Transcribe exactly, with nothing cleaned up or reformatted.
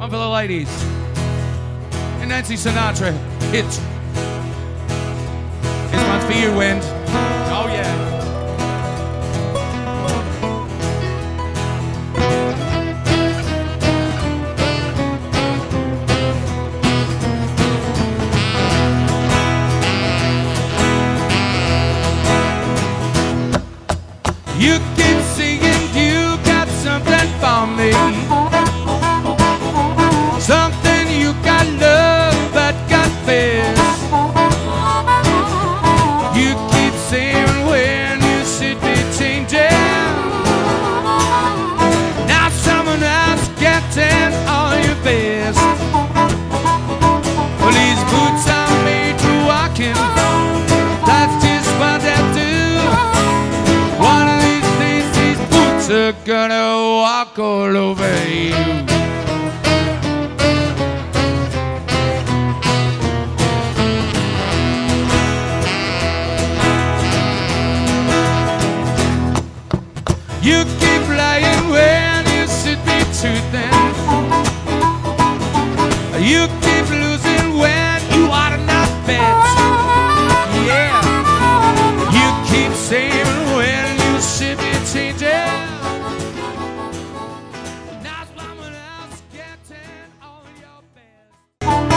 One for the ladies. And Nancy Sinatra hit. This one's for you, Wind. Oh, yeah. You keep saying you got something for me, something you got love but got fears. You keep saying when you should be changing. Now someone else getting all your best. Well, these boots are made for walking. That's just what they do. One of these days these boots are gonna walk all over you. You keep lying when you should be truthing. You keep